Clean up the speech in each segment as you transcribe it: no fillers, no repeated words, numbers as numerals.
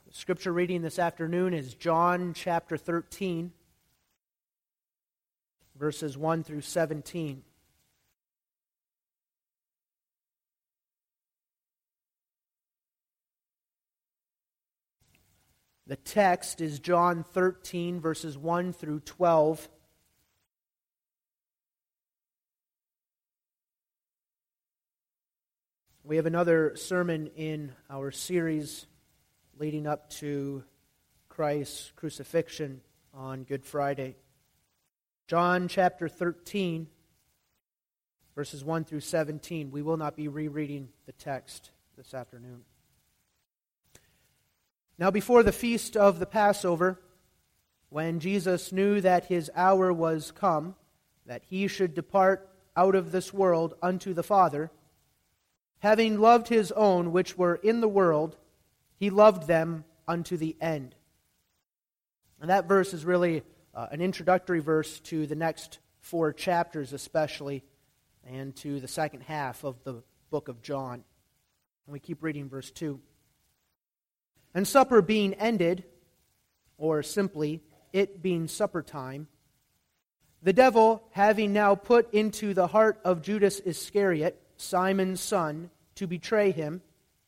Scripture reading this afternoon is John chapter 13, verses 1 through 17. The text is John 13, verses 1 through 12. We have another sermon in our series leading up to Christ's crucifixion on Good Friday. John chapter 13, verses 1 through 17. We will not be rereading the text this afternoon. Now before the feast of the Passover, when Jesus knew that his hour was come, that he should depart out of this world unto the Father, having loved his own which were in the world, he loved them unto the end. And that verse is really an introductory verse to the next 4 chapters especially, and to the second half of the book of John. And we keep reading verse 2. And supper being ended, or simply, it being supper time, the devil, having now put into the heart of Judas Iscariot, Simon's son, to betray him,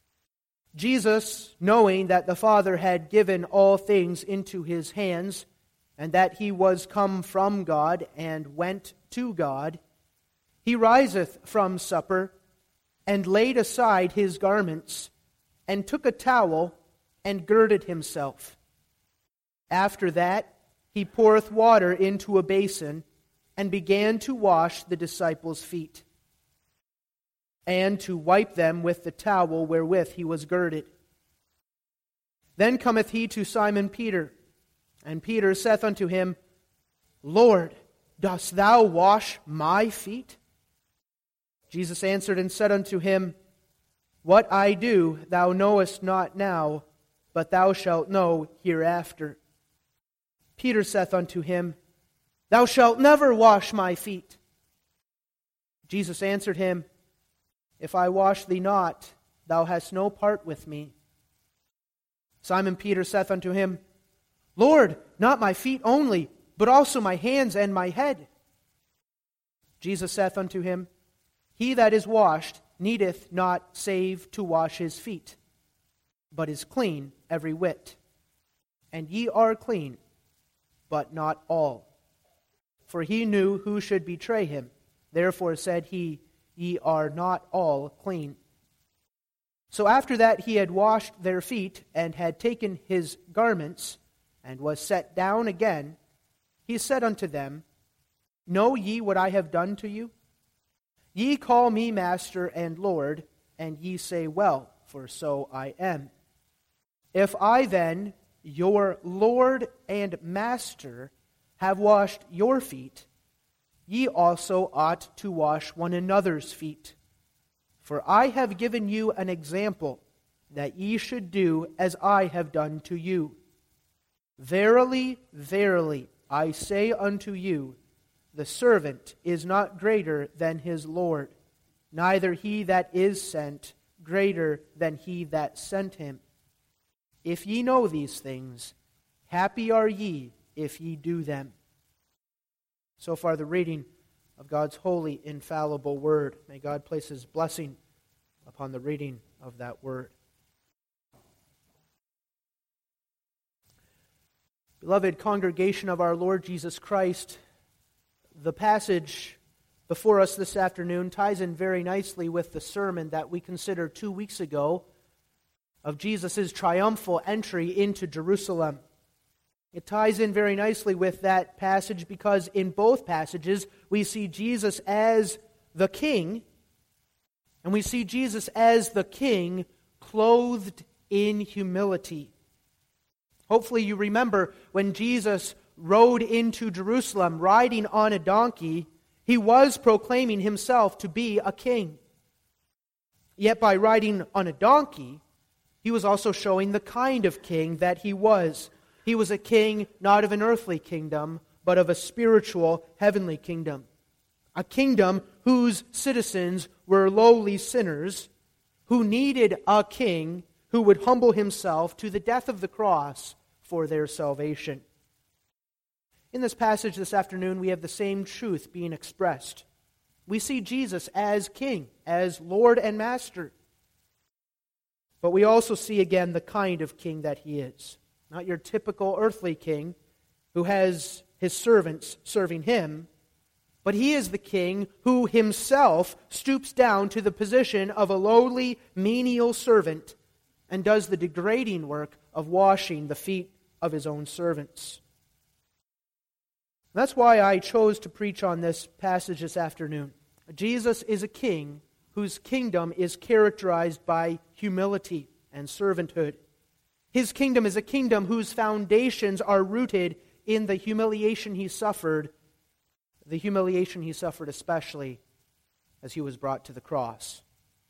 Jesus, knowing that the Father had given all things into his hands, and that he was come from God and went to God, he riseth from supper, and laid aside his garments, and took a towel, and girded himself. After that, he poureth water into a basin, and began to wash the disciples' feet, and to wipe them with the towel wherewith he was girded. Then cometh he to Simon Peter, and Peter saith unto him, Lord, dost thou wash my feet? Jesus answered and said unto him, What I do thou knowest not now, but thou shalt know hereafter. Peter saith unto him, Thou shalt never wash my feet. Jesus answered him, If I wash thee not, thou hast no part with me. Simon Peter saith unto him, Lord, not my feet only, but also my hands and my head. Jesus saith unto him, He that is washed needeth not save to wash his feet, but is clean every whit. And ye are clean, but not all. For he knew who should betray him. Therefore said he, Ye are not all clean. So after that he had washed their feet, and had taken his garments, and was set down again, he said unto them, Know ye what I have done to you? Ye call me Master and Lord, and ye say, Well, for so I am. If I then, your Lord and Master, have washed your feet, ye also ought to wash one another's feet. For I have given you an example, that ye should do as I have done to you. Verily, verily, I say unto you, the servant is not greater than his Lord, neither he that is sent greater than he that sent him. If ye know these things, happy are ye if ye do them. So far the reading of God's holy, infallible Word. May God place His blessing upon the reading of that Word. Beloved congregation of our Lord Jesus Christ, the passage before us this afternoon ties in very nicely with the sermon that we considered 2 weeks ago of Jesus' triumphal entry into Jerusalem. It ties in very nicely with that passage because in both passages we see Jesus as the King, and we see Jesus as the King clothed in humility. Hopefully you remember when Jesus rode into Jerusalem riding on a donkey, he was proclaiming himself to be a king. Yet by riding on a donkey, he was also showing the kind of king that he was. He was a king not of an earthly kingdom, but of a spiritual heavenly kingdom. A kingdom whose citizens were lowly sinners, who needed a king who would humble himself to the death of the cross for their salvation. In this passage this afternoon, we have the same truth being expressed. We see Jesus as King, as Lord and Master. But we also see again the kind of king that he is. Not your typical earthly king who has his servants serving him, but he is the king who himself stoops down to the position of a lowly, menial servant and does the degrading work of washing the feet of his own servants. That's why I chose to preach on this passage this afternoon. Jesus is a king whose kingdom is characterized by humility and servanthood. His kingdom is a kingdom whose foundations are rooted in the humiliation he suffered especially as he was brought to the cross.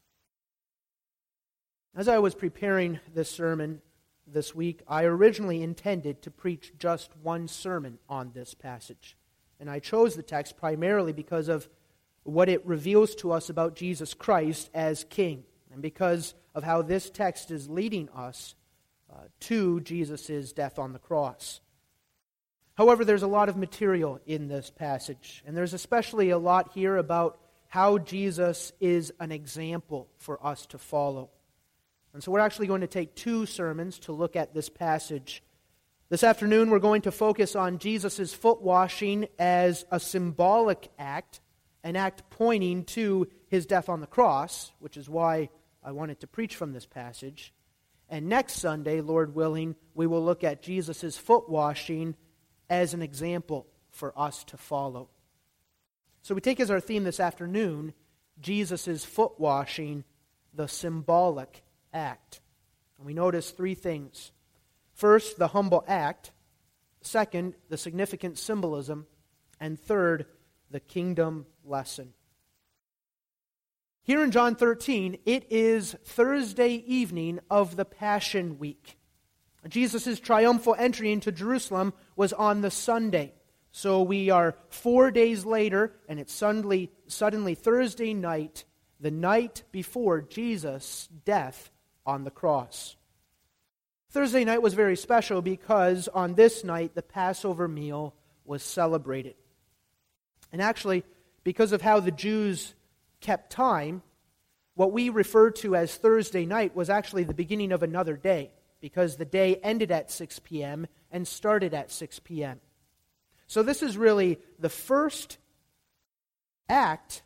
As I was preparing this sermon this week, I originally intended to preach just one sermon on this passage. And I chose the text primarily because of what it reveals to us about Jesus Christ as King, and because of how this text is leading us to Jesus' death on the cross. However, there's a lot of material in this passage, and there's especially a lot here about how Jesus is an example for us to follow. And so we're actually going to take two sermons to look at this passage. This afternoon, we're going to focus on Jesus' foot washing as a symbolic act, an act pointing to his death on the cross, which is why I wanted to preach from this passage. And next Sunday, Lord willing, we will look at Jesus' foot washing as an example for us to follow. So we take as our theme this afternoon, Jesus' foot washing, the symbolic act. And we notice three things. First, the humble act. Second, the significant symbolism. And third, the kingdom lesson. Here in John 13, it is Thursday evening of the Passion Week. Jesus' triumphal entry into Jerusalem was on the Sunday. So we are 4 days later, and it's suddenly Thursday night, the night before Jesus' death on the cross. Thursday night was very special because on this night, the Passover meal was celebrated. And actually, because of how the Jews kept time, what we refer to as Thursday night was actually the beginning of another day, because the day ended at 6 p.m. and started at 6 p.m. So this is really the first act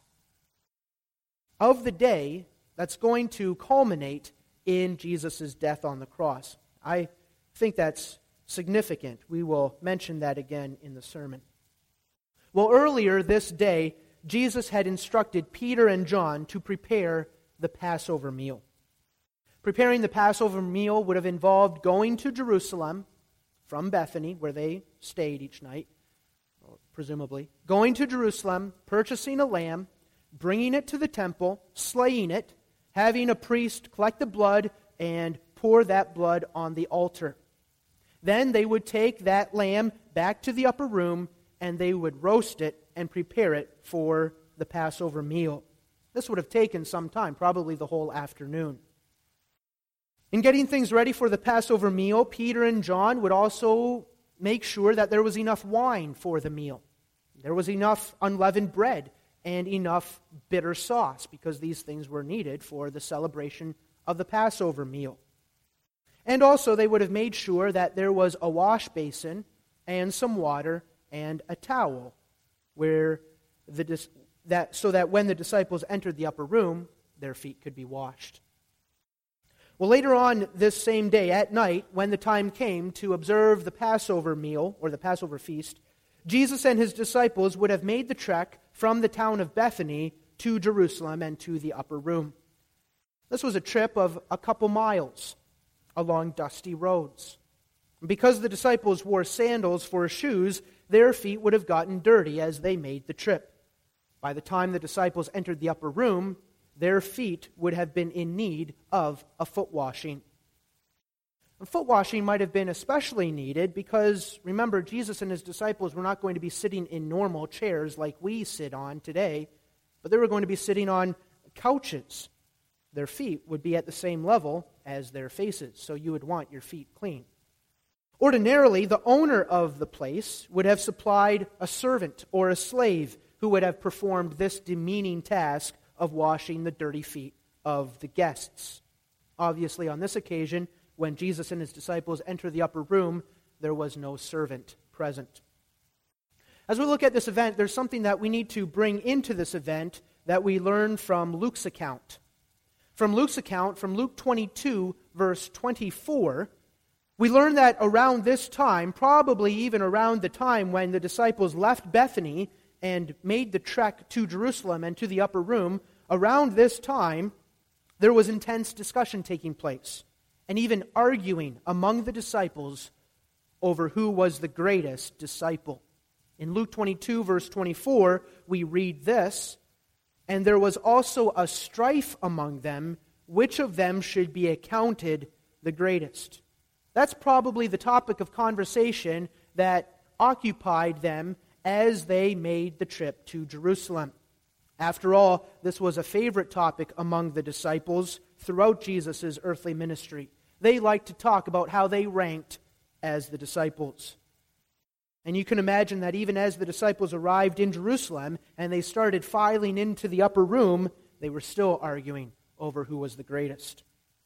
of the day that's going to culminate in Jesus' death on the cross. I think that's significant. We will mention that again in the sermon. Well, earlier this day, Jesus had instructed Peter and John to prepare the Passover meal. Preparing the Passover meal would have involved going to Jerusalem from Bethany, where they stayed each night, presumably. Going to Jerusalem, purchasing a lamb, bringing it to the temple, slaying it, having a priest collect the blood and pour that blood on the altar. Then they would take that lamb back to the upper room and they would roast it and prepare it for the Passover meal. This would have taken some time, probably the whole afternoon. In getting things ready for the Passover meal, Peter and John would also make sure that there was enough wine for the meal. There was enough unleavened bread and enough bitter sauce, because these things were needed for the celebration of the Passover meal. And also they would have made sure that there was a wash basin and some water and a towel so that when the disciples entered the upper room, their feet could be washed. Well, later on this same day at night, when the time came to observe the Passover meal, or the Passover feast, Jesus and his disciples would have made the trek from the town of Bethany to Jerusalem and to the upper room. This was a trip of a couple miles along dusty roads. Because the disciples wore sandals for shoes, their feet would have gotten dirty as they made the trip. By the time the disciples entered the upper room, their feet would have been in need of a foot washing. And foot washing might have been especially needed because, remember, Jesus and his disciples were not going to be sitting in normal chairs like we sit on today, but they were going to be sitting on couches. Their feet would be at the same level as their faces, so you would want your feet clean. Ordinarily, the owner of the place would have supplied a servant or a slave who would have performed this demeaning task of washing the dirty feet of the guests. Obviously, on this occasion, when Jesus and his disciples enter the upper room, there was no servant present. As we look at this event, there's something that we need to bring into this event that we learn from Luke's account. From Luke's account, from Luke 22, verse 24, we learn that around this time, probably even around the time when the disciples left Bethany and made the trek to Jerusalem and to the upper room, around this time, there was intense discussion taking place, and even arguing among the disciples over who was the greatest disciple. In Luke 22, verse 24, we read this, "And there was also a strife among them, which of them should be accounted the greatest." That's probably the topic of conversation that occupied them as they made the trip to Jerusalem. After all, this was a favorite topic among the disciples throughout Jesus' earthly ministry. They liked to talk about how they ranked as the disciples. And you can imagine that even as the disciples arrived in Jerusalem and they started filing into the upper room, they were still arguing over who was the greatest.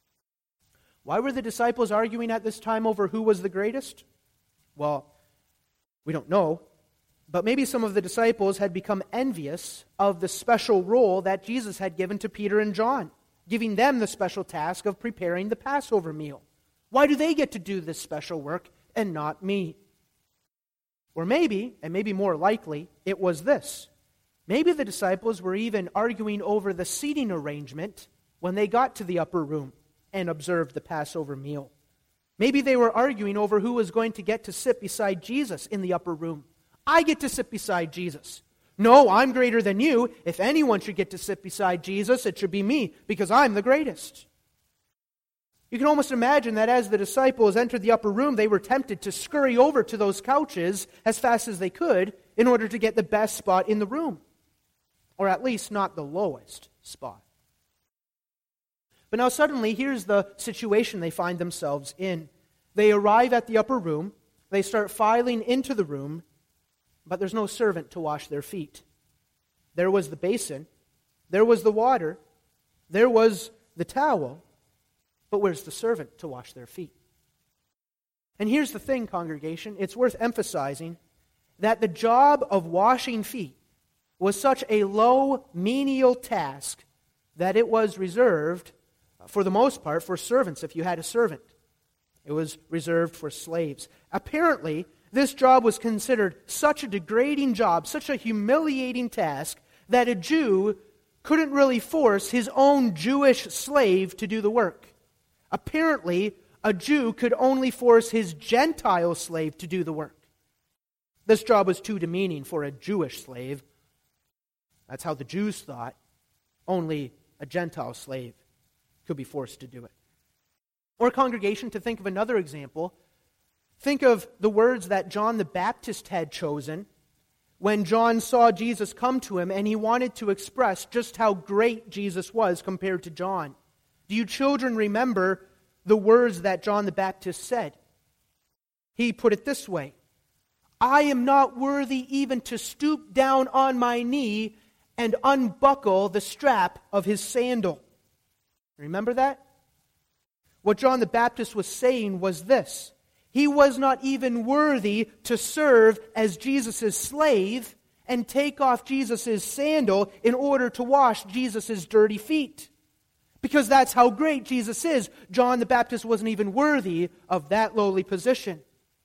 Why were the disciples arguing at this time over who was the greatest? Well, we don't know. But maybe some of the disciples had become envious of the special role that Jesus had given to Peter and John, giving them the special task of preparing the Passover meal. Why do they get to do this special work and not me? Or maybe, and maybe more likely, it was this. Maybe the disciples were even arguing over the seating arrangement when they got to the upper room and observed the Passover meal. Maybe they were arguing over who was going to get to sit beside Jesus in the upper room. I get to sit beside Jesus. No, I'm greater than you. If anyone should get to sit beside Jesus, it should be me, because I'm the greatest. You can almost imagine that as the disciples entered the upper room, they were tempted to scurry over to those couches as fast as they could in order to get the best spot in the room. Or at least not the lowest spot. But now suddenly, here's the situation they find themselves in. They arrive at the upper room, they start filing into the room, but there's no servant to wash their feet. There was the basin, there was the water, there was the towel, but where's the servant to wash their feet? And here's the thing, congregation, it's worth emphasizing that the job of washing feet was such a low, menial task that it was reserved, for the most part, for servants if you had a servant. It was reserved for slaves. Apparently, this job was considered such a degrading job, such a humiliating task, that a Jew couldn't really force his own Jewish slave to do the work. Apparently, a Jew could only force his Gentile slave to do the work. This job was too demeaning for a Jewish slave. That's how the Jews thought. Only a Gentile slave could be forced to do it. Or, congregation, to think of another example, think of the words that John the Baptist had chosen when John saw Jesus come to him and he wanted to express just how great Jesus was compared to John. Do you children remember the words that John the Baptist said? He put it this way, "I am not worthy even to stoop down on my knee and unbuckle the strap of his sandal." Remember that? What John the Baptist was saying was this. He was not even worthy to serve as Jesus' slave and take off Jesus' sandal in order to wash Jesus' dirty feet. Because that's how great Jesus is. John the Baptist wasn't even worthy of that lowly position.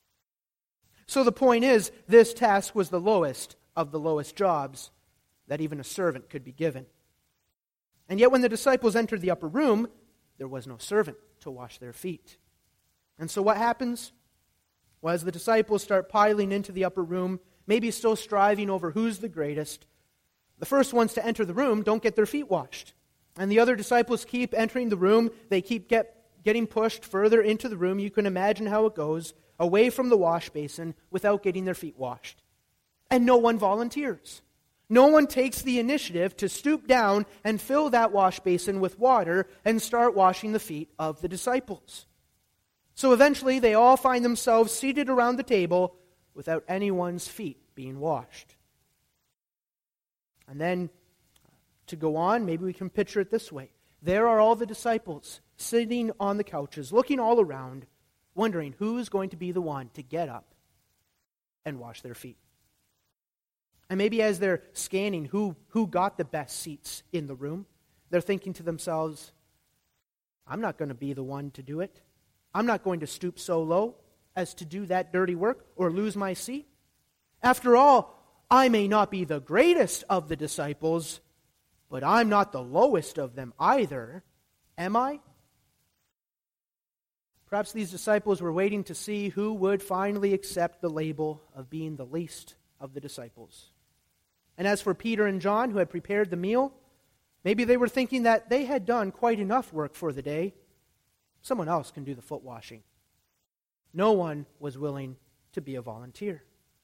So the point is, this task was the lowest of the lowest jobs that even a servant could be given. And yet when the disciples entered the upper room, there was no servant to wash their feet. And so what happens? Well, as the disciples start piling into the upper room, maybe still striving over who's the greatest, the first ones to enter the room don't get their feet washed. And the other disciples keep entering the room. They keep getting pushed further into the room. You can imagine how it goes, away from the wash basin without getting their feet washed. And no one volunteers. No one takes the initiative to stoop down and fill that wash basin with water and start washing the feet of the disciples. So eventually they all find themselves seated around the table without anyone's feet being washed. And then, to go on, maybe we can picture it this way. There are all the disciples sitting on the couches, looking all around, wondering who's going to be the one to get up and wash their feet. And maybe as they're scanning who got the best seats in the room, they're thinking to themselves, I'm not going to be the one to do it. I'm not going to stoop so low as to do that dirty work or lose my seat. After all, I may not be the greatest of the disciples, but I'm not the lowest of them either, am I? Perhaps these disciples were waiting to see who would finally accept the label of being the least of the disciples. And as for Peter and John, who had prepared the meal, maybe they were thinking that they had done quite enough work for the day. Someone else can do the foot washing. No one was willing to be a volunteer.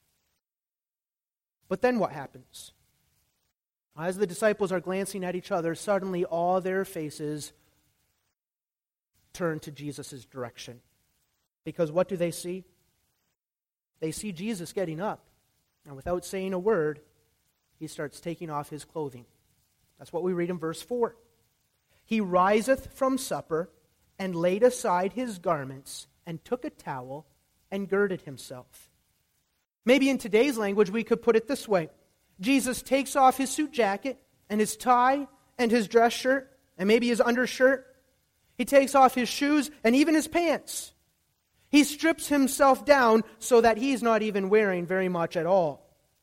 But then what happens? As the disciples are glancing at each other, suddenly all their faces turn to Jesus' direction. Because what do they see? They see Jesus getting up, and without saying a word, he starts taking off his clothing. That's what we read in verse 4. He riseth from supper, and laid aside his garments, and took a towel, and girded himself. Maybe in today's language we could put it this way. Jesus takes off his suit jacket, and his tie, and his dress shirt, and maybe his undershirt. He takes off his shoes, and even his pants. He strips himself down so that he's not even wearing very much at all.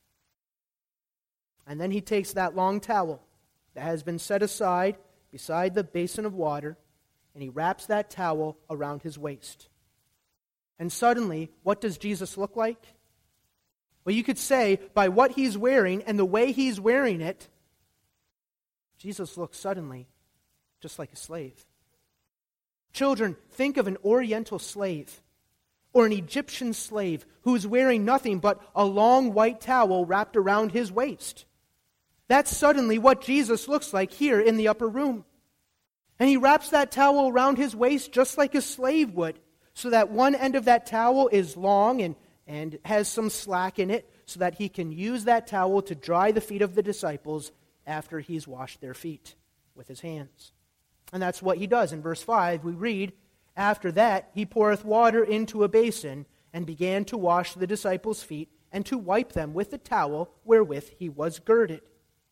And then he takes that long towel that has been set aside beside the basin of water, and he wraps that towel around his waist. And suddenly, what does Jesus look like? Well, you could say, by what he's wearing and the way he's wearing it, Jesus looks suddenly just like a slave. Children, think of an Oriental slave or an Egyptian slave who's wearing nothing but a long white towel wrapped around his waist. That's suddenly what Jesus looks like here in the upper room. And he wraps that towel around his waist just like a slave would, so that one end of that towel is long and has some slack in it, so that he can use that towel to dry the feet of the disciples after he's washed their feet with his hands. And that's what he does. In verse 5, we read, after that he poureth water into a basin, and began to wash the disciples' feet, and to wipe them with the towel wherewith he was girded.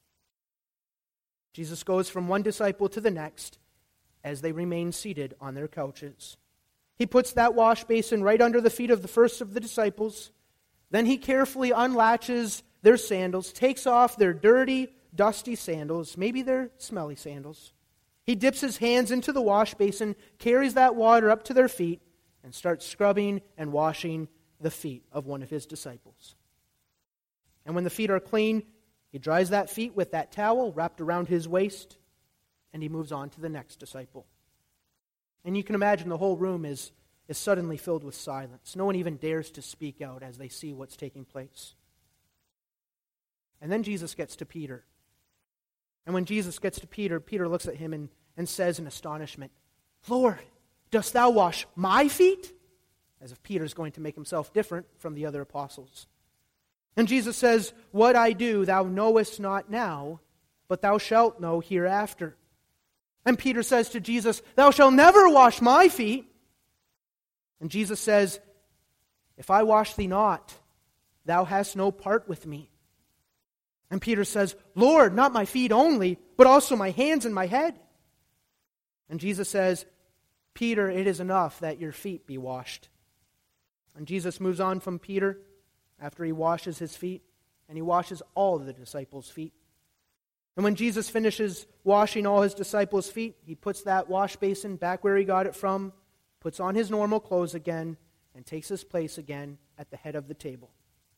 Jesus goes from one disciple to the next as they remain seated on their couches. He puts that wash basin right under the feet of the first of the disciples. Then he carefully unlatches their sandals, takes off their dirty, dusty sandals, maybe they're smelly sandals. He dips his hands into the wash basin, carries that water up to their feet, and starts scrubbing and washing the feet of one of his disciples. And when the feet are clean, he dries that feet with that towel wrapped around his waist, and he moves on to the next disciple. And you can imagine the whole room is suddenly filled with silence. No one even dares to speak out as they see what's taking place. And then Jesus gets to Peter. And when Jesus gets to Peter, Peter looks at him and says in astonishment, Lord, dost thou wash my feet? As if Peter's going to make himself different from the other apostles. And Jesus says, what I do thou knowest not now, but thou shalt know hereafter. And Peter says to Jesus, thou shalt never wash my feet. And Jesus says, if I wash thee not, thou hast no part with me. And Peter says, Lord, not my feet only, but also my hands and my head. And Jesus says, Peter, it is enough that your feet be washed. And Jesus moves on from Peter after he washes his feet, and he washes all of the disciples' feet. And when Jesus finishes washing all his disciples' feet, he puts that wash basin back where he got it from, puts on his normal clothes again, and takes his place again at the head of the table.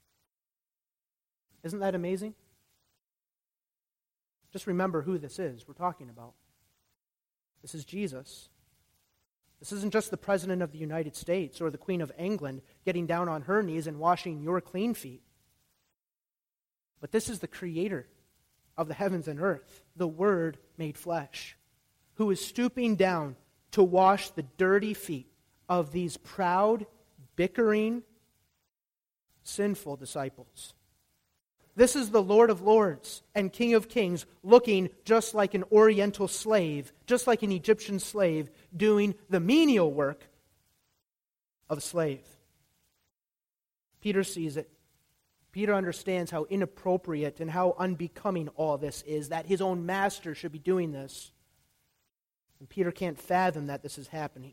Isn't that amazing? Just remember who this is we're talking about. This is Jesus. This isn't just the President of the United States or the Queen of England getting down on her knees and washing your clean feet. But this is the Creator of the heavens and earth, the Word made flesh, who is stooping down to wash the dirty feet of these proud, bickering, sinful disciples. This is the Lord of Lords and King of Kings, looking just like an Oriental slave, just like an Egyptian slave, doing the menial work of a slave. Peter sees it. Peter understands how inappropriate and how unbecoming all this is, that his own master should be doing this. And Peter can't fathom that this is happening.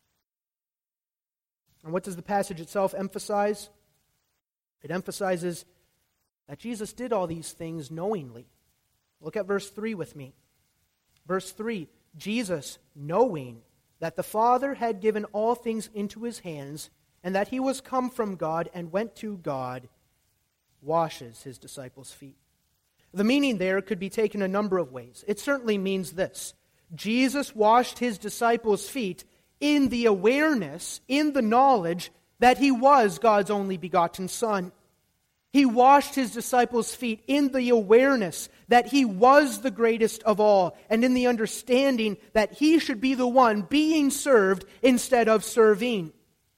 And what does the passage itself emphasize? It emphasizes that Jesus did all these things knowingly. Look at verse 3 with me. Verse 3, Jesus, knowing that the Father had given all things into his hands, and that he was come from God and went to God, washes his disciples' feet. The meaning there could be taken a number of ways. It certainly means this. Jesus washed his disciples' feet in the awareness, in the knowledge that he was God's only begotten Son. He washed his disciples' feet in the awareness that he was the greatest of all, and in the understanding that he should be the one being served instead of serving.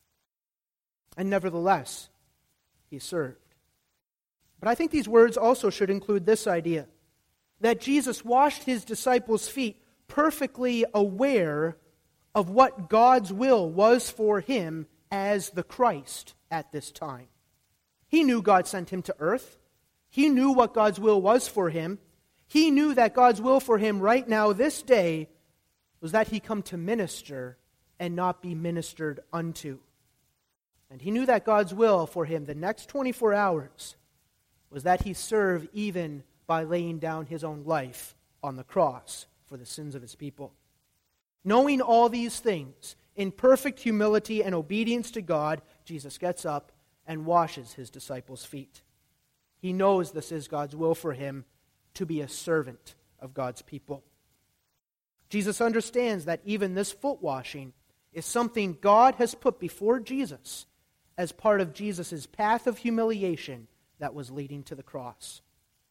And nevertheless, he served. But I think these words also should include this idea, that Jesus washed his disciples' feet perfectly aware of what God's will was for him as the Christ at this time. He knew God sent him to earth. He knew what God's will was for him. He knew that God's will for him right now, this day, was that he come to minister and not be ministered unto. And he knew that God's will for him the next 24 hours was that he serve even by laying down his own life on the cross for the sins of his people. Knowing all these things, in perfect humility and obedience to God, Jesus gets up and washes his disciples' feet. He knows this is God's will for him to be a servant of God's people. Jesus understands that even this foot washing is something God has put before Jesus as part of Jesus' path of humiliation that was leading to the cross.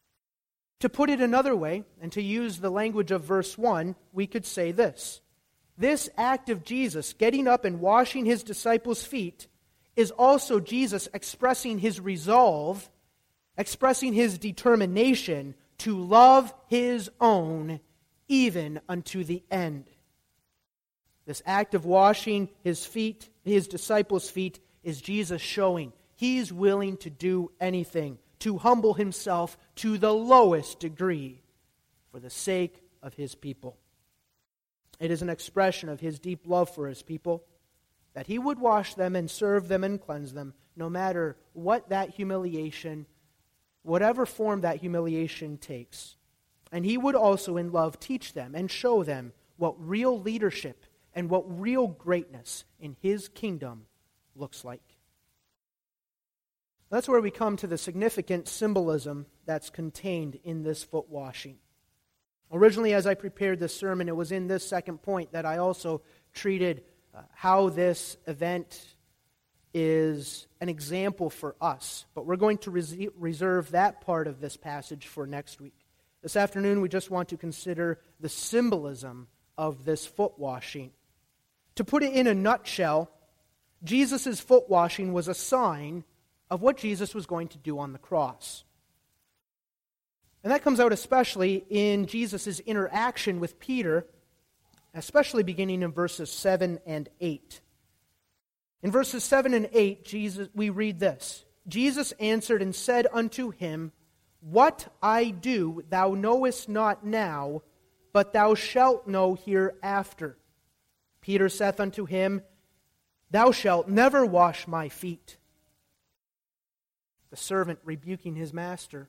To put it another way, and to use the language of verse 1, we could say this. This act of Jesus getting up and washing his disciples' feet is also Jesus expressing his resolve, expressing his determination to love his own even unto the end. This act of washing his feet, his disciples' feet, is Jesus showing he's willing to do anything, to humble himself to the lowest degree for the sake of his people. It is an expression of his deep love for his people, that he would wash them and serve them and cleanse them, no matter what that humiliation, whatever form that humiliation takes. And he would also in love teach them and show them what real leadership and what real greatness in his kingdom looks like. That's where we come to the significant symbolism that's contained in this foot washing. Originally, as I prepared this sermon, it was in this second point that I also treated how this event is an example for us. But we're going to reserve that part of this passage for next week. This afternoon, we just want to consider the symbolism of this foot washing. To put it in a nutshell, Jesus' foot washing was a sign of what Jesus was going to do on the cross. And that comes out especially in Jesus' interaction with Peter, especially beginning in verses 7 and 8. In verses 7 and 8, we read this. Jesus answered and said unto him, What I do thou knowest not now, but thou shalt know hereafter. Peter saith unto him, Thou shalt never wash my feet. The servant rebuking his master.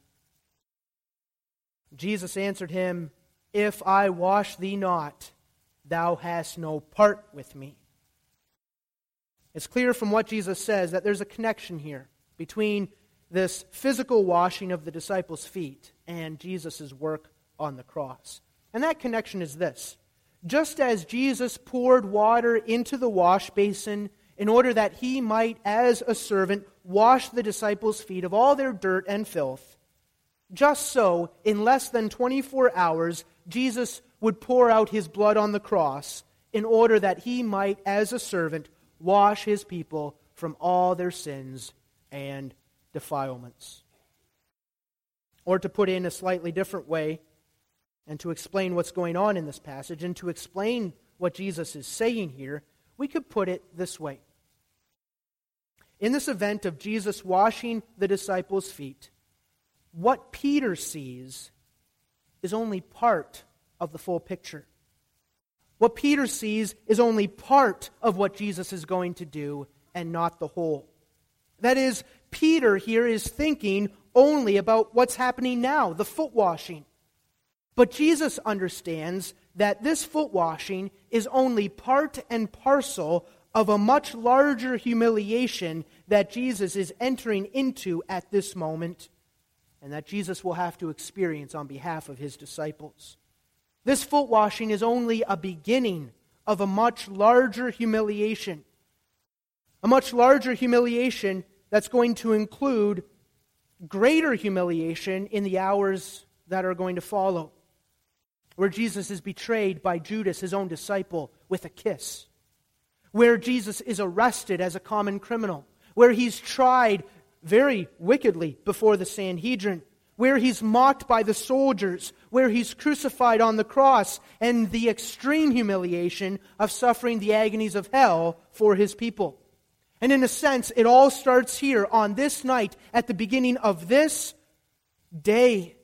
Jesus answered him, If I wash thee not, thou hast no part with me. It's clear from what Jesus says that there's a connection here between this physical washing of the disciples' feet and Jesus' work on the cross. And that connection is this. Just as Jesus poured water into the wash basin in order that he might, as a servant, wash the disciples' feet of all their dirt and filth, just so, in less than 24 hours, Jesus would pour out his blood on the cross in order that he might, as a servant, wash his people from all their sins and defilements. Or to put it in a slightly different way, and to explain what's going on in this passage, and to explain what Jesus is saying here, we could put it this way. In this event of Jesus washing the disciples' feet, what Peter sees is only part of the full picture. What Peter sees is only part of what Jesus is going to do and not the whole. That is, Peter here is thinking only about what's happening now, the foot washing. But Jesus understands that this foot washing is only part and parcel of a much larger humiliation that Jesus is entering into at this moment, and that Jesus will have to experience on behalf of his disciples. This foot washing is only a beginning of a much larger humiliation. A much larger humiliation that's going to include greater humiliation in the hours that are going to follow, where Jesus is betrayed by Judas, his own disciple, with a kiss, where Jesus is arrested as a common criminal, where he's tried very wickedly before the Sanhedrin, where he's mocked by the soldiers, where he's crucified on the cross, and the extreme humiliation of suffering the agonies of hell for his people. And in a sense, it all starts here on this night, at the beginning of this day,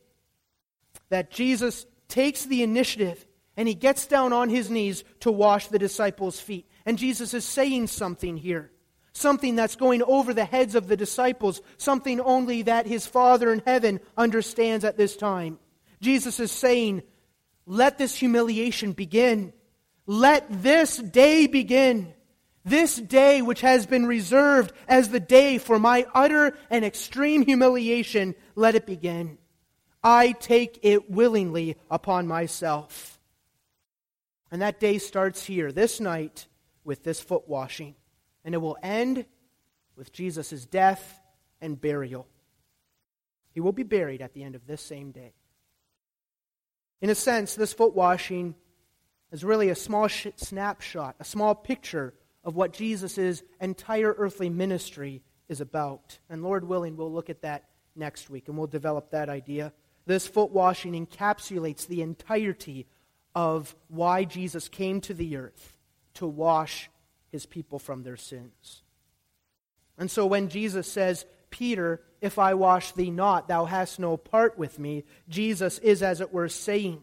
that Jesus takes the initiative and he gets down on his knees to wash the disciples' feet. And Jesus is saying something here. Something that's going over the heads of the disciples. Something only that his Father in heaven understands at this time. Jesus is saying, let this humiliation begin. Let this day begin. This day which has been reserved as the day for my utter and extreme humiliation, let it begin. I take it willingly upon myself. And that day starts here, this night, with this foot washing. And it will end with Jesus' death and burial. He will be buried at the end of this same day. In a sense, this foot washing is really a small snapshot, a small picture of what Jesus' entire earthly ministry is about. And Lord willing, we'll look at that next week and we'll develop that idea. This foot washing encapsulates the entirety of why Jesus came to the earth, to wash his people from their sins. And so when Jesus says, Peter, if I wash thee not, thou hast no part with me, Jesus is, as it were, saying,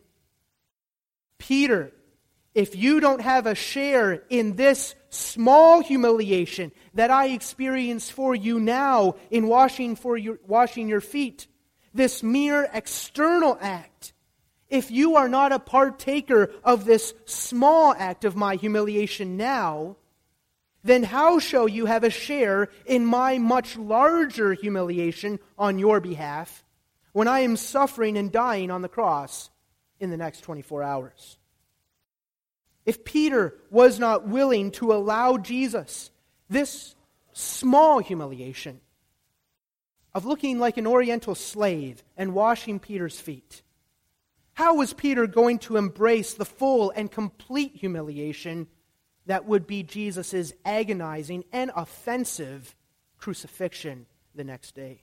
Peter, if you don't have a share in this small humiliation that I experience for you now in washing your feet, this mere external act, if you are not a partaker of this small act of my humiliation now, then how shall you have a share in my much larger humiliation on your behalf when I am suffering and dying on the cross in the next 24 hours? If Peter was not willing to allow Jesus this small humiliation of looking like an Oriental slave and washing Peter's feet, how was Peter going to embrace the full and complete humiliation that would be Jesus' agonizing and offensive crucifixion the next day?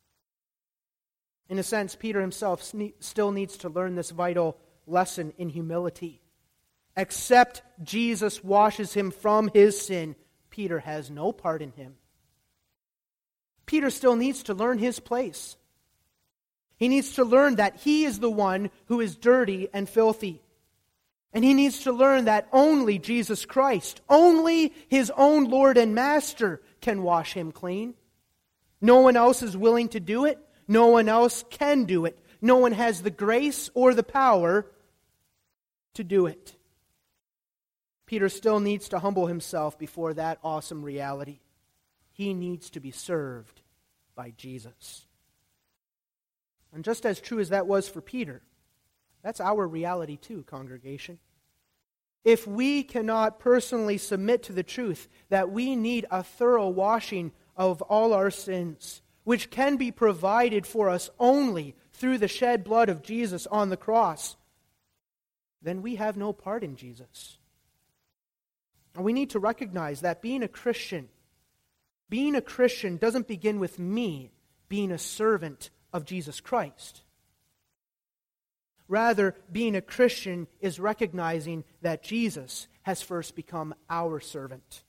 In a sense, Peter himself still needs to learn this vital lesson in humility. Except Jesus washes him from his sin, Peter has no part in him. Peter still needs to learn his place. He needs to learn that he is the one who is dirty and filthy. And he needs to learn that only Jesus Christ, only his own Lord and Master can wash him clean. No one else is willing to do it. No one else can do it. No one has the grace or the power to do it. Peter still needs to humble himself before that awesome reality. He needs to be served by Jesus. And just as true as that was for Peter, that's our reality too, congregation. If we cannot personally submit to the truth that we need a thorough washing of all our sins, which can be provided for us only through the shed blood of Jesus on the cross, then we have no part in Jesus. And we need to recognize that being a Christian doesn't begin with me being a servant of Jesus Christ. Rather, being a Christian is recognizing that Jesus has first become our servant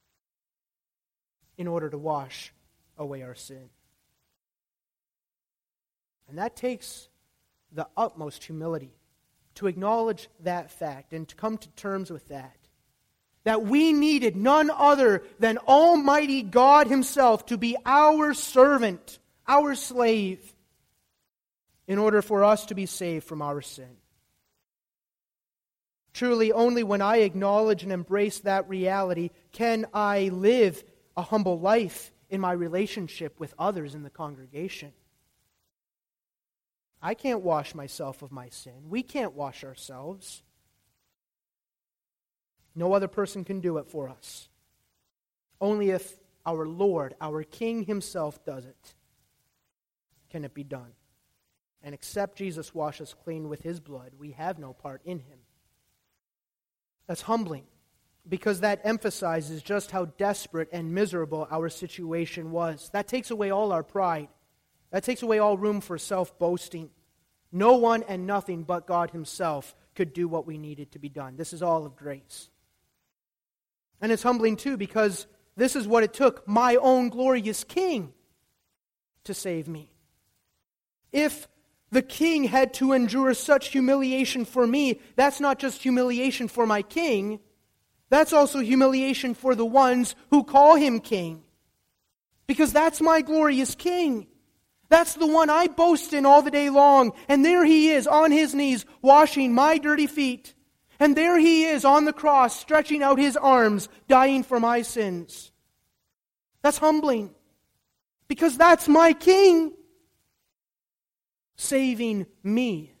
in order to wash away our sin. And that takes the utmost humility to acknowledge that fact and to come to terms with that. That we needed none other than Almighty God Himself to be our servant, our slave, in order for us to be saved from our sin. Truly, only when I acknowledge and embrace that reality can I live a humble life in my relationship with others in the congregation. I can't wash myself of my sin. We can't wash ourselves. No other person can do it for us. Only if our Lord, our King Himself does it, can it be done. And except Jesus wash us clean with His blood, we have no part in Him. That's humbling, because that emphasizes just how desperate and miserable our situation was. That takes away all our pride. That takes away all room for self-boasting. No one and nothing but God Himself could do what we needed to be done. This is all of grace. And it's humbling too, because this is what it took my own glorious King to save me. If the King had to endure such humiliation for me, that's not just humiliation for my King, that's also humiliation for the ones who call Him King. Because that's my glorious King. That's the one I boast in all the day long. And there He is on His knees washing my dirty feet. And there He is on the cross stretching out His arms, dying for my sins. That's humbling. Because that's my King saving me.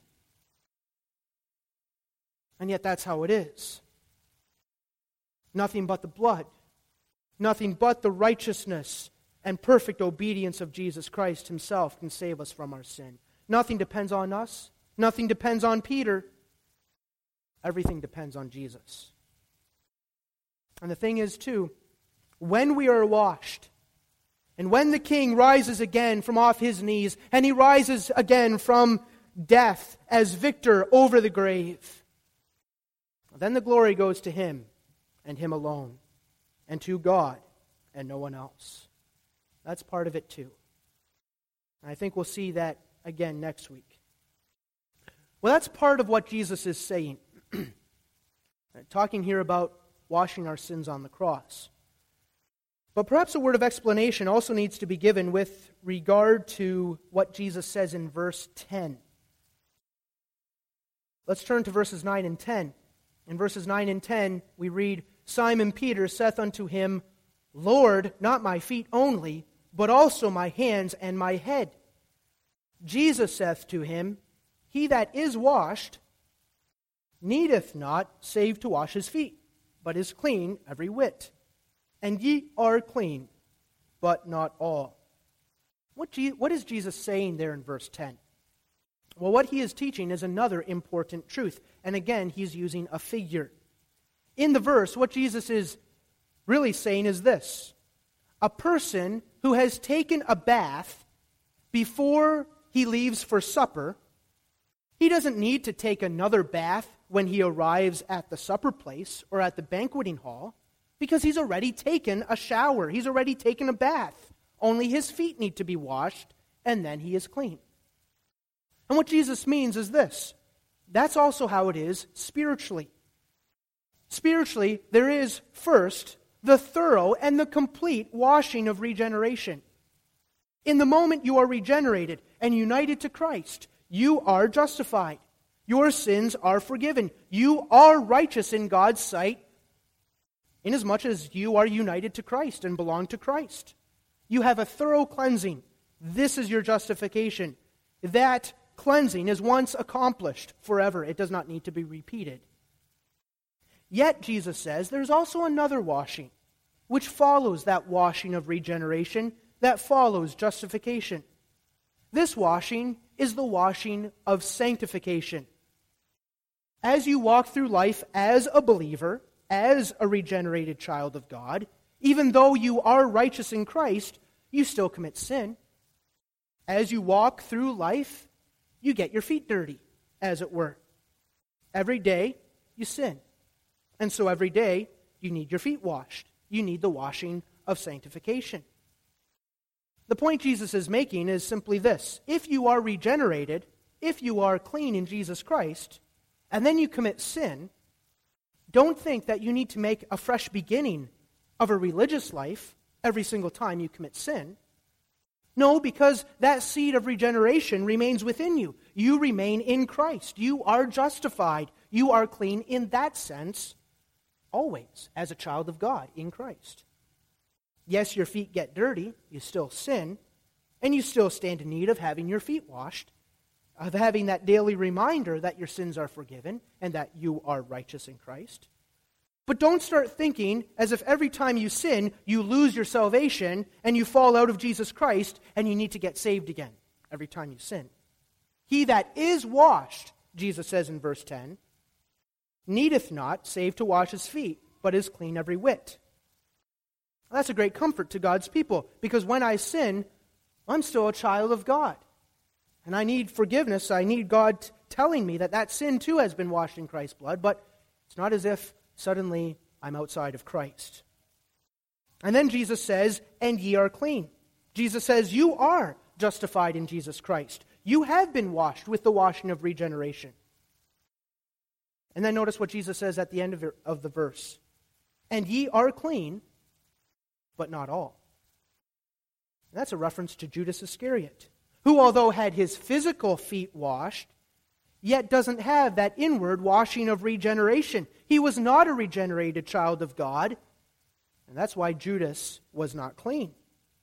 And yet that's how it is. Nothing but the blood. Nothing but the righteousness and perfect obedience of Jesus Christ Himself can save us from our sin. Nothing depends on us. Nothing depends on Peter. Everything depends on Jesus. And the thing is, too, when we are washed, and when the King rises again from off His knees, and He rises again from death as victor over the grave, then the glory goes to Him and Him alone, and to God and no one else. That's part of it too. And I think we'll see that again next week. Well, that's part of what Jesus is saying. Talking here about washing our sins on the cross. But perhaps a word of explanation also needs to be given with regard to what Jesus says in verse 10. Let's turn to verses 9 and 10. In verses 9 and 10, we read, Simon Peter saith unto Him, Lord, not my feet only, but also my hands and my head. Jesus saith to him, He that is washed needeth not save to wash his feet, but is clean every whit. And ye are clean, but not all. What is Jesus saying there in verse 10? Well, what He is teaching is another important truth. And again, He's using a figure. In the verse, what Jesus is really saying is this. A person who has taken a bath before he leaves for supper, he doesn't need to take another bath when he arrives at the supper place or at the banqueting hall, because he's already taken a shower. He's already taken a bath. Only his feet need to be washed, and then he is clean. And what Jesus means is this. That's also how it is spiritually. Spiritually, there is first the thorough and the complete washing of regeneration. In the moment you are regenerated and united to Christ, you are justified. Your sins are forgiven. You are righteous in God's sight, inasmuch as you are united to Christ and belong to Christ. You have a thorough cleansing. This is your justification. That cleansing is once accomplished forever. It does not need to be repeated. Yet, Jesus says, there's also another washing, which follows that washing of regeneration, that follows justification. This washing is the washing of sanctification. As you walk through life as a believer, as a regenerated child of God, even though you are righteous in Christ, you still commit sin. As you walk through life, you get your feet dirty, as it were. Every day, you sin. And so every day, you need your feet washed. You need the washing of sanctification. The point Jesus is making is simply this. If you are regenerated, if you are clean in Jesus Christ, and then you commit sin, don't think that you need to make a fresh beginning of a religious life every single time you commit sin. No, because that seed of regeneration remains within you. You remain in Christ. You are justified. You are clean in that sense, always, as a child of God in Christ. Yes, your feet get dirty, you still sin, and you still stand in need of having your feet washed, of having that daily reminder that your sins are forgiven and that you are righteous in Christ. But don't start thinking as if every time you sin, you lose your salvation and you fall out of Jesus Christ and you need to get saved again every time you sin. He that is washed, Jesus says in verse 10, needeth not save to wash his feet, but is clean every whit. That's a great comfort to God's people, because when I sin, I'm still a child of God. And I need forgiveness. I need God telling me that that sin too has been washed in Christ's blood, but it's not as if suddenly I'm outside of Christ. And then Jesus says, and ye are clean. Jesus says, you are justified in Jesus Christ. You have been washed with the washing of regeneration. And then notice what Jesus says at the end of the verse. And ye are clean, but not all. And that's a reference to Judas Iscariot, who, although had his physical feet washed, yet doesn't have that inward washing of regeneration. He was not a regenerated child of God, and that's why Judas was not clean.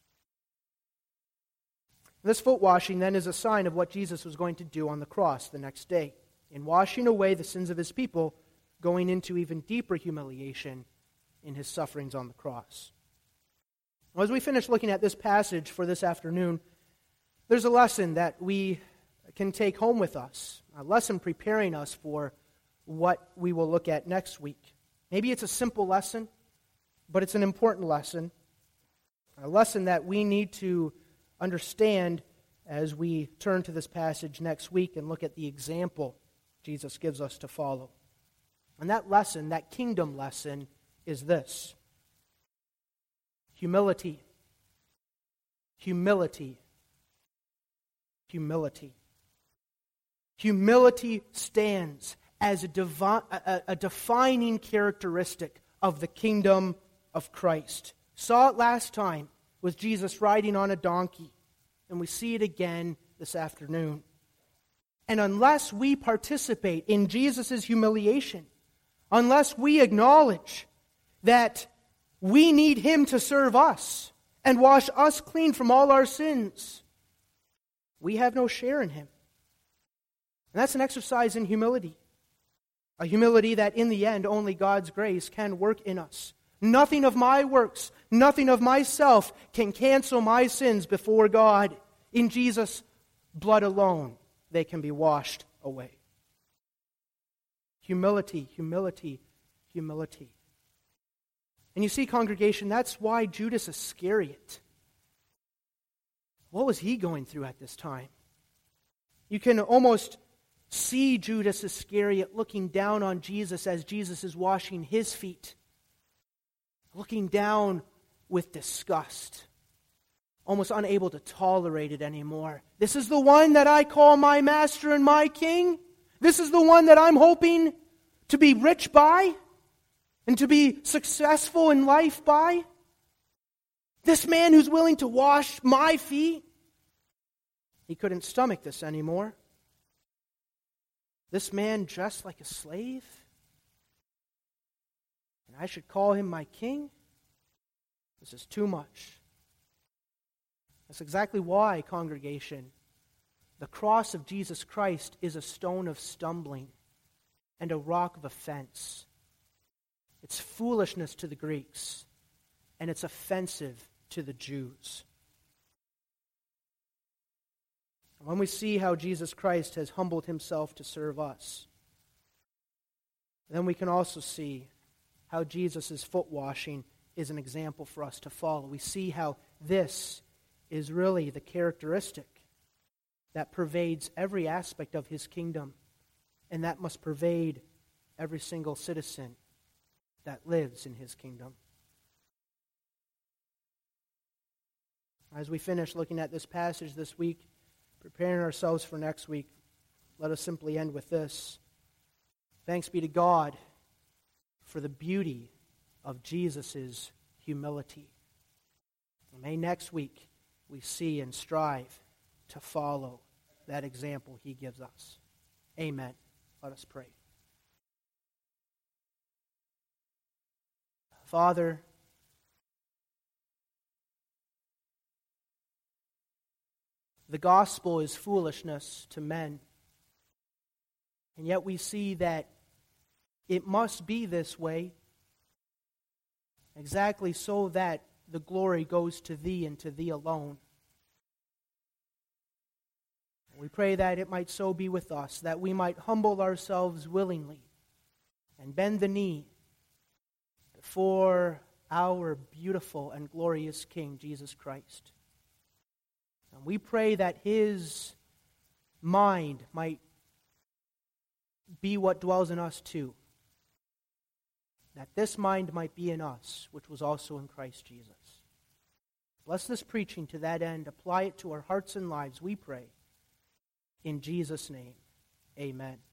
This foot washing then is a sign of what Jesus was going to do on the cross the next day, in washing away the sins of his people, going into even deeper humiliation in his sufferings on the cross. Well, as we finish looking at this passage for this afternoon, there's a lesson that we can take home with us, a lesson preparing us for what we will look at next week. Maybe it's a simple lesson, but it's an important lesson, a lesson that we need to understand as we turn to this passage next week and look at the example Jesus gives us to follow. And that lesson, that kingdom lesson, is this: humility. Humility. Humility. Humility stands as a defining characteristic of the kingdom of Christ. Saw it last time with Jesus riding on a donkey, and we see it again this afternoon. And unless we participate in Jesus' humiliation, unless we acknowledge that we need Him to serve us and wash us clean from all our sins, we have no share in Him. And that's an exercise in humility. A humility that in the end only God's grace can work in us. Nothing of my works, nothing of myself can cancel my sins before God. In Jesus' blood alone, they can be washed away. Humility, humility, humility. And you see, congregation, that's why Judas Iscariot, what was he going through at this time? You can almost see Judas Iscariot looking down on Jesus as Jesus is washing his feet, looking down with disgust, almost unable to tolerate it anymore. This is the one that I call my master and my king? This is the one that I'm hoping to be rich by and to be successful in life by? This man who's willing to wash my feet? He couldn't stomach this anymore. This man dressed like a slave? And I should call him my king? This is too much. That's exactly why, congregation, the cross of Jesus Christ is a stone of stumbling and a rock of offense. It's foolishness to the Greeks, and it's offensive to the Jews. When we see how Jesus Christ has humbled himself to serve us, then we can also see how Jesus' foot washing is an example for us to follow. We see how this is really the characteristic that pervades every aspect of his kingdom, and that must pervade every single citizen that lives in his kingdom. As we finish looking at this passage this week, preparing ourselves for next week, let us simply end with this. Thanks be to God for the beauty of Jesus' humility. And may next week we see and strive to follow that example he gives us. Amen. Let us pray. Father, the gospel is foolishness to men, and yet we see that it must be this way, exactly so that the glory goes to Thee and to Thee alone. We pray that it might so be with us, that we might humble ourselves willingly and bend the knee before our beautiful and glorious King, Jesus Christ. And we pray that His mind might be what dwells in us too. That this mind might be in us, which was also in Christ Jesus. Bless this preaching to that end. Apply it to our hearts and lives, we pray. In Jesus' name, amen.